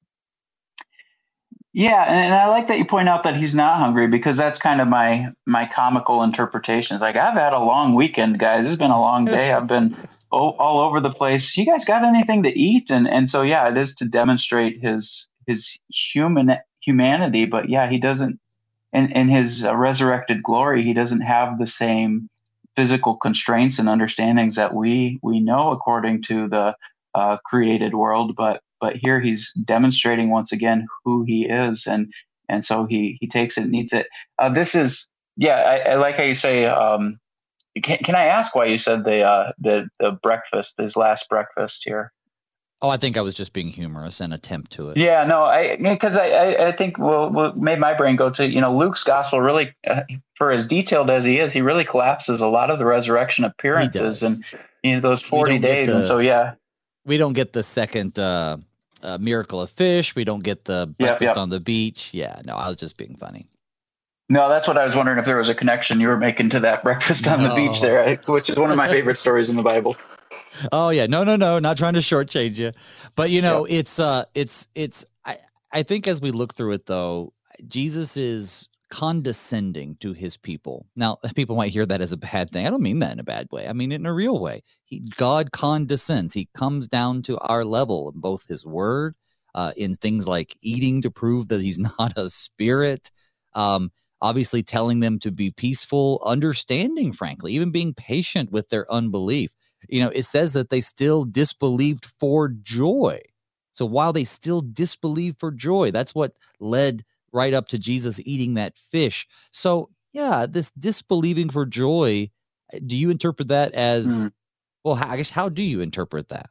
Yeah, and, and I like that you point out that he's not hungry, because that's kind of my my comical interpretation. It's like, I've had a long weekend, guys. It's been a long day. I've been o- all over the place. You guys got anything to eat? And and so yeah, it is to demonstrate his his human humanity. But yeah, he doesn't, in in his uh, resurrected glory, he doesn't have the same physical constraints and understandings that we we know according to the uh, created world. But but here he's demonstrating once again who he is, and and so he he takes it and eats it. Uh, this is yeah, I, I like how you say. Um, can, can I ask why you said the uh, the the breakfast, his last breakfast here? Oh, I think I was just being humorous and attempt to it. Yeah, no, I because I, I, I think well, what made my brain go to, you know, Luke's gospel really, uh, for as detailed as he is, he really collapses a lot of the resurrection appearances and, you know, those forty days, the, and so yeah, we don't get the second uh, uh, miracle of fish. We don't get the breakfast yep, yep. on the beach. Yeah, no, I was just being funny. No, that's what I was wondering, if there was a connection you were making to that breakfast on no. the beach there, which is one of my favorite stories in the Bible. Oh yeah, no, no, no, not trying to shortchange you, but you know, yeah. it's, uh, it's, it's. I, I think as we look through it, though, Jesus is condescending to his people. Now, people might hear that as a bad thing. I don't mean that in a bad way. I mean it in a real way. He, God condescends. He comes down to our level in both his word, uh, in things like eating to prove that he's not a spirit. Um, obviously, telling them to be peaceful, understanding, frankly, even being patient with their unbelief. You know, it says that they still disbelieved for joy. So while they still disbelieved for joy, that's what led right up to Jesus eating that fish. So, yeah, this disbelieving for joy, do you interpret that as, mm. well, I guess, how do you interpret that?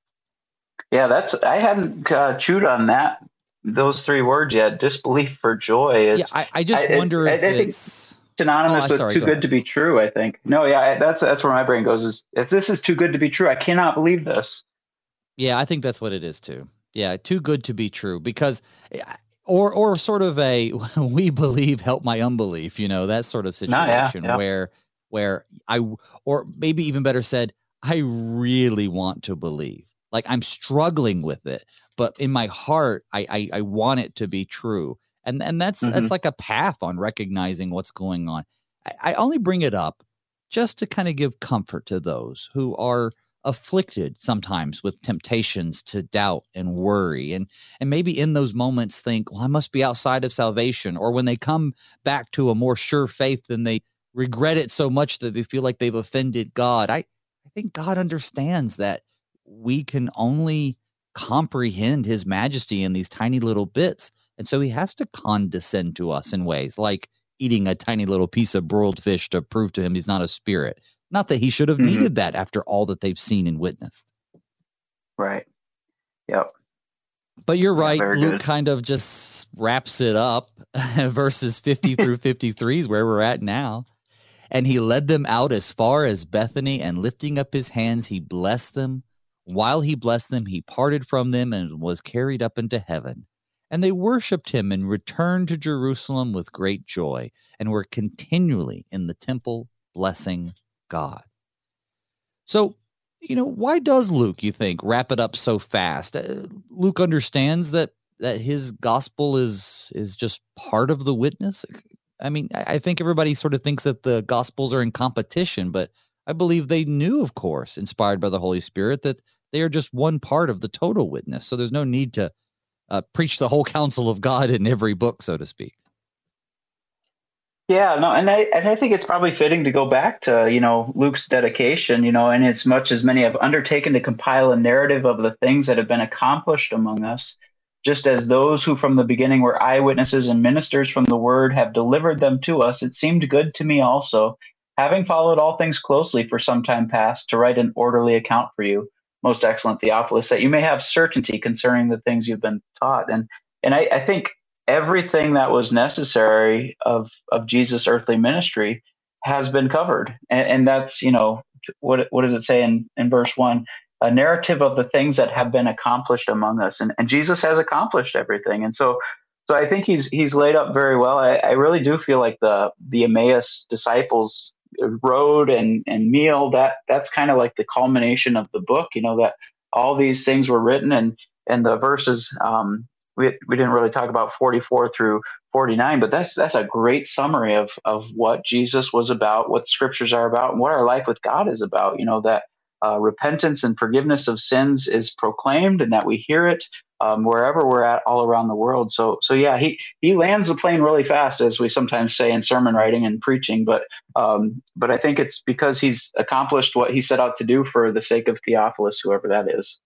Yeah, that's, I hadn't uh, chewed on that, those three words yet. Disbelief for joy. It's, yeah, I, I just I, wonder I, if I, I it's... Think synonymous oh, with sorry, too go good ahead. to be true, I think. No, yeah, that's that's where my brain goes, is it's, this is too good to be true. I cannot believe this. Yeah, I think that's what it is too. Yeah, too good to be true, because or or sort of a we believe, help my unbelief, you know, that sort of situation no, yeah, yeah. where where I, or maybe even better said, I really want to believe. Like I'm struggling with it, but in my heart I I, I want it to be true. And and that's mm-hmm. that's like a path on recognizing what's going on. I, I only bring it up just to kind of give comfort to those who are afflicted sometimes with temptations to doubt and worry, and and maybe in those moments think, well, I must be outside of salvation, or when they come back to a more sure faith, then they regret it so much that they feel like they've offended God. I, I think God understands that we can only comprehend his majesty in these tiny little bits. And so he has to condescend to us in ways like eating a tiny little piece of broiled fish to prove to him he's not a spirit. Not that he should have mm-hmm. needed that after all that they've seen and witnessed. Right. Yep. But you're right. Yeah, Luke good. kind of just wraps it up. Verses fifty through fifty-three is where we're at now. And he led them out as far as Bethany, and lifting up his hands, he blessed them. While he blessed them, he parted from them and was carried up into heaven. And they worshipped him and returned to Jerusalem with great joy, and were continually in the temple blessing God. So, you know, why does Luke, you think, wrap it up so fast? Uh, Luke understands that that his gospel is is just part of the witness. I mean, I, I think everybody sort of thinks that the gospels are in competition, but I believe they knew, of course, inspired by the Holy Spirit, that they are just one part of the total witness. So there's no need to uh, preach the whole counsel of God in every book, so to speak. Yeah, no, and I and I think it's probably fitting to go back to, you know, Luke's dedication, you know, and as much as many have undertaken to compile a narrative of the things that have been accomplished among us, just as those who from the beginning were eyewitnesses and ministers from the word have delivered them to us, it seemed good to me also, having followed all things closely for some time past, to write an orderly account for you, most excellent Theophilus, that you may have certainty concerning the things you've been taught. And and I, I think everything that was necessary of of Jesus' earthly ministry has been covered. And, and that's, you know, what what does it say in, in verse one? A narrative of the things that have been accomplished among us. And, and Jesus has accomplished everything. And so so I think he's he's laid up very well. I, I really do feel like the the Emmaus disciples road and, and meal, that that's kind of like the culmination of the book, you know, that all these things were written, and and the verses, um, we we didn't really talk about forty-four through forty-nine, but that's that's a great summary of of what Jesus was about, what scriptures are about, and what our life with God is about. You know, that uh, repentance and forgiveness of sins is proclaimed, and that we hear it um, wherever we're at all around the world. So so yeah, he he lands the plane really fast, as we sometimes say in sermon writing and preaching. But um, but I think it's because he's accomplished what he set out to do for the sake of Theophilus, whoever that is.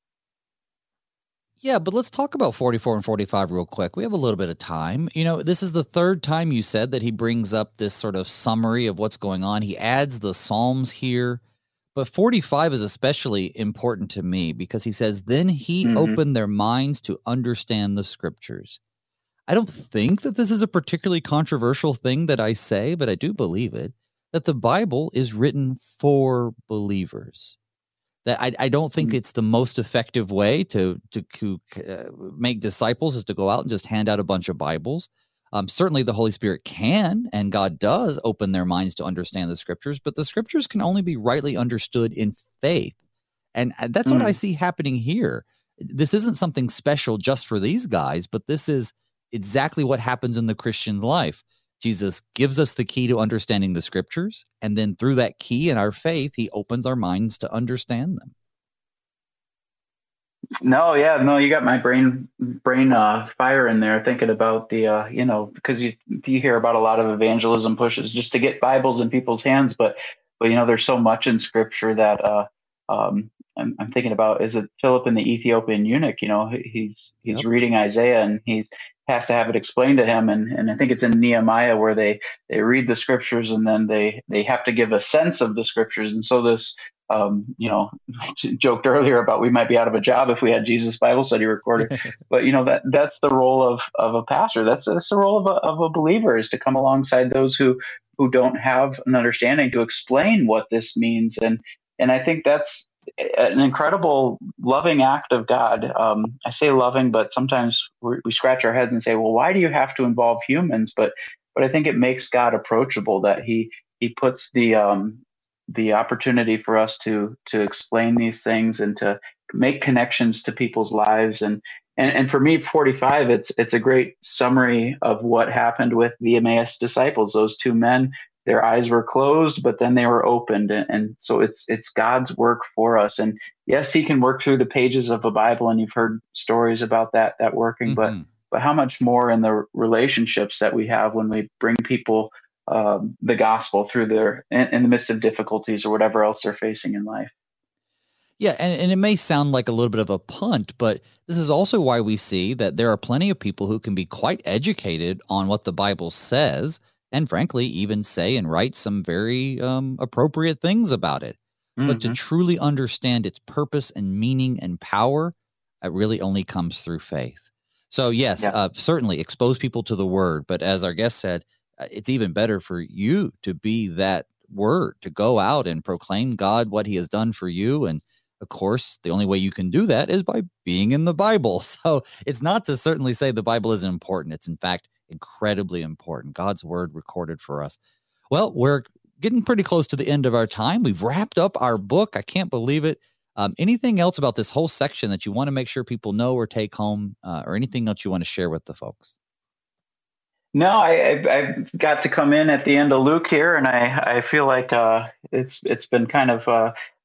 Yeah, but let's talk about forty-four and forty-five real quick. We have a little bit of time. You know, this is the third time you said that he brings up this sort of summary of what's going on. He adds the Psalms here, but forty-five is especially important to me because he says, then he mm-hmm. opened their minds to understand the scriptures. I don't think that this is a particularly controversial thing that I say, but I do believe it, that the Bible is written for believers. That I, I don't think it's the most effective way to to, to uh, make disciples is to go out and just hand out a bunch of Bibles. Um, certainly the Holy Spirit can, and God does open their minds to understand the scriptures, but the scriptures can only be rightly understood in faith. And that's mm. what I see happening here. This isn't something special just for these guys, but this is exactly what happens in the Christian life. Jesus gives us the key to understanding the scriptures, and then through that key in our faith, he opens our minds to understand them. No, yeah, no, you got my brain brain uh, fire in there thinking about the, uh, you know, because you you hear about a lot of evangelism pushes just to get Bibles in people's hands, but but you know, there's so much in Scripture that uh, um, I'm, I'm thinking about. Is it Philip and the Ethiopian eunuch? You know, he's he's yep. reading Isaiah, and he's has to have it explained to him, and, and I think it's in Nehemiah where they, they read the scriptures and then they, they have to give a sense of the scriptures. And so this, um, you know, joked earlier about we might be out of a job if we had Jesus Bible study recorded, but you know, that that's the role of, of a pastor. That's, that's the role of a, of a believer, is to come alongside those who, who don't have an understanding, to explain what this means. And, and I think that's an incredible loving act of God. Um, I say loving, but sometimes we, we scratch our heads and say, well, why do you have to involve humans? But, but I think it makes God approachable, that he, he puts the, um, the opportunity for us to, to explain these things and to make connections to people's lives. And, and, and for me, forty-five, it's, it's a great summary of what happened with the Emmaus disciples, those two men. Their eyes were closed, but then they were opened. And, and so it's it's God's work for us. And yes, he can work through the pages of a Bible, and you've heard stories about that that working, mm-hmm. but but how much more in the relationships that we have when we bring people um, the gospel through their in, in the midst of difficulties or whatever else they're facing in life. Yeah, and, and it may sound like a little bit of a punt, but this is also why we see that there are plenty of people who can be quite educated on what the Bible says, and frankly, even say and write some very um, appropriate things about it. Mm-hmm. But to truly understand its purpose and meaning and power, it really only comes through faith. So yes, yeah. uh, certainly expose people to the word. But as our guest said, uh, it's even better for you to be that word, to go out and proclaim God, what he has done for you. And of course, the only way you can do that is by being in the Bible. So it's not to certainly say the Bible isn't important. It's in fact incredibly important. God's word recorded for us. Well, we're getting pretty close to the end of our time. We've wrapped up our book. I can't believe it. Um, anything else about this whole section that you want to make sure people know or take home, uh, or anything else you want to share with the folks? No, I, I, I got to come in at the end of Luke here, and I, I feel like uh, it's it's been kind of uh,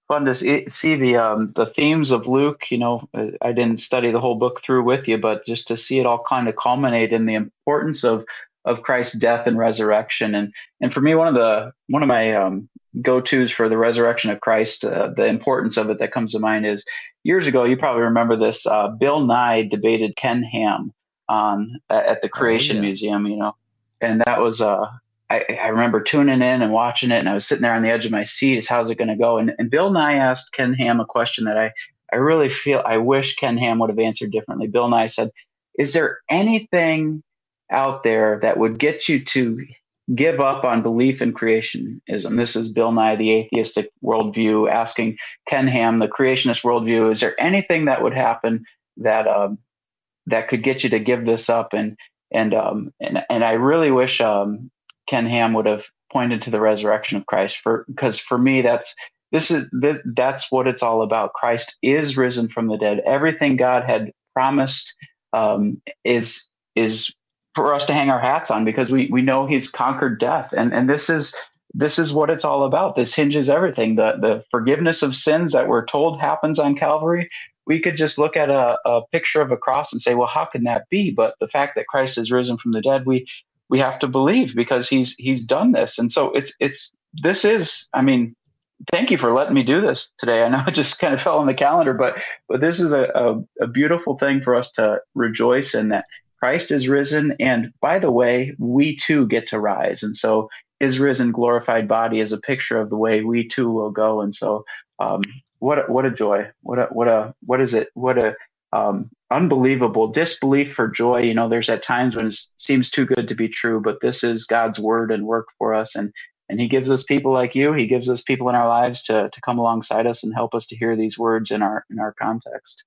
fun to see, see the um, the themes of Luke. You know, I didn't study the whole book through with you, but just to see it all kind of culminate in the importance of of Christ's death and resurrection. And and for me, one of the one of my um, go-tos for the resurrection of Christ, uh, the importance of it that comes to mind is years ago. You probably remember this. Uh, Bill Nye debated Ken Ham on at the Creation oh, yeah. Museum. You know, and that was uh, I, I remember tuning in and watching it, and I was sitting there on the edge of my seat. Is how's it going to go? And, and Bill Nye asked Ken Ham a question that I I really feel I wish Ken Ham would have answered differently. Bill Nye said, "Is there anything out there that would get you to give up on belief in creationism?" This is Bill Nye, the atheistic worldview, asking Ken Ham, the creationist worldview, is there anything that would happen that um, that could get you to give this up? And and um, and and I really wish um, Ken Ham would have pointed to the resurrection of Christ, for because for me that's this is this, that's what it's all about. Christ is risen from the dead. Everything God had promised um, is is for us to hang our hats on, because we, we know he's conquered death. And, and this is, this is what it's all about. This hinges everything. The, the forgiveness of sins that we're told happens on Calvary. We could just look at a, a picture of a cross and say, well, how can that be? But the fact that Christ is risen from the dead, we, we have to believe, because he's, he's done this. And so it's, it's, this is, I mean, thank you for letting me do this today. I know it just kind of fell on the calendar, but, but this is a, a, a beautiful thing for us to rejoice in, that Christ is risen, and by the way, we too get to rise. And so his risen, glorified body is a picture of the way we too will go. And so, um, what a, what a joy! What a what a what is it? What a um, unbelievable disbelief for joy. You know, there's at times when it seems too good to be true, but this is God's word and work for us, and and He gives us people like you. He gives us people in our lives to to come alongside us and help us to hear these words in our in our context.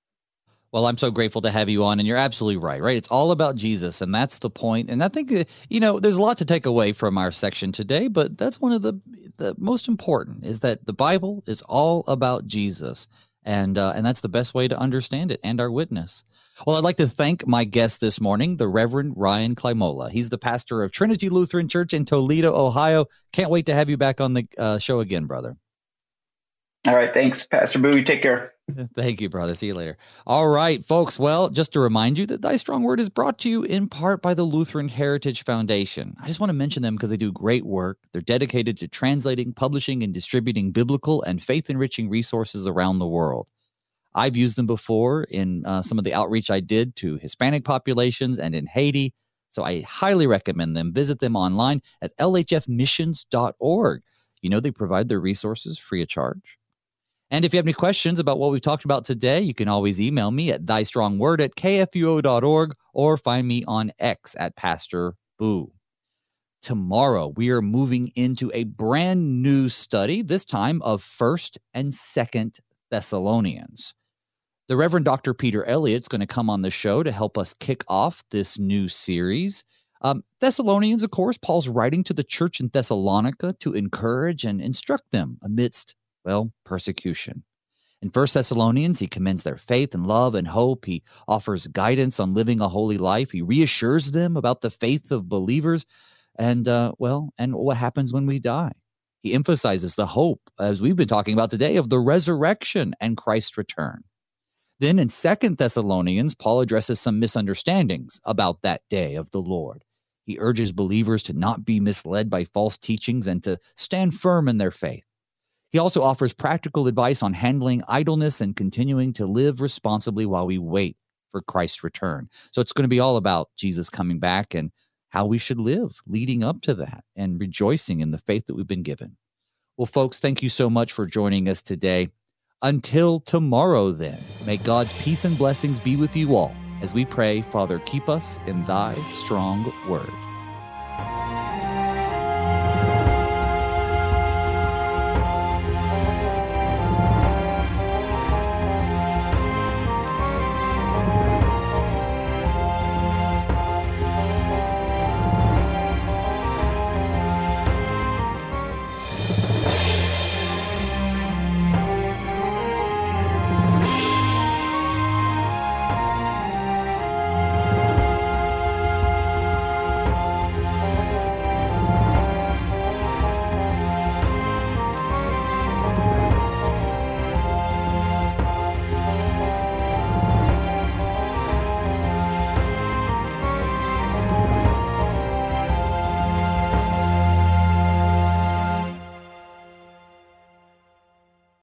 Well, I'm so grateful to have you on, and you're absolutely right, right? It's all about Jesus, and that's the point. And I think, uh, you know, there's a lot to take away from our section today, but that's one of the the most important, is that the Bible is all about Jesus, and uh, and that's the best way to understand it and our witness. Well, I'd like to thank my guest this morning, the Reverend Ryan Klimola. He's the pastor of Trinity Lutheran Church in Toledo, Ohio. Can't wait to have you back on the uh, show again, brother. All right. Thanks, Pastor Boo. You take care. Thank you, brother. See you later. All right, folks. Well, just to remind you that Thy Strong Word is brought to you in part by the Lutheran Heritage Foundation. I just want to mention them because they do great work. They're dedicated to translating, publishing, and distributing biblical and faith-enriching resources around the world. I've used them before in uh, some of the outreach I did to Hispanic populations and in Haiti, so I highly recommend them. Visit them online at L H F missions dot org. You know, they provide their resources free of charge. And if you have any questions about what we've talked about today, you can always email me at thystrongword at k f u o dot org or find me on X at Pastor Boo. Tomorrow, we are moving into a brand new study, this time of First and Second Thessalonians. The Reverend Doctor Peter Elliott's going to come on the show to help us kick off this new series. Um, Thessalonians, of course, Paul's writing to the church in Thessalonica to encourage and instruct them amidst, well, persecution. In First Thessalonians, he commends their faith and love and hope. He offers guidance on living a holy life. He reassures them about the faith of believers and, uh, well, and what happens when we die. He emphasizes the hope, as we've been talking about today, of the resurrection and Christ's return. Then in Second Thessalonians, Paul addresses some misunderstandings about that day of the Lord. He urges believers to not be misled by false teachings and to stand firm in their faith. He also offers practical advice on handling idleness and continuing to live responsibly while we wait for Christ's return. So it's going to be all about Jesus coming back and how we should live leading up to that and rejoicing in the faith that we've been given. Well, folks, thank you so much for joining us today. Until tomorrow, then, may God's peace and blessings be with you all as we pray, Father, keep us in thy strong word.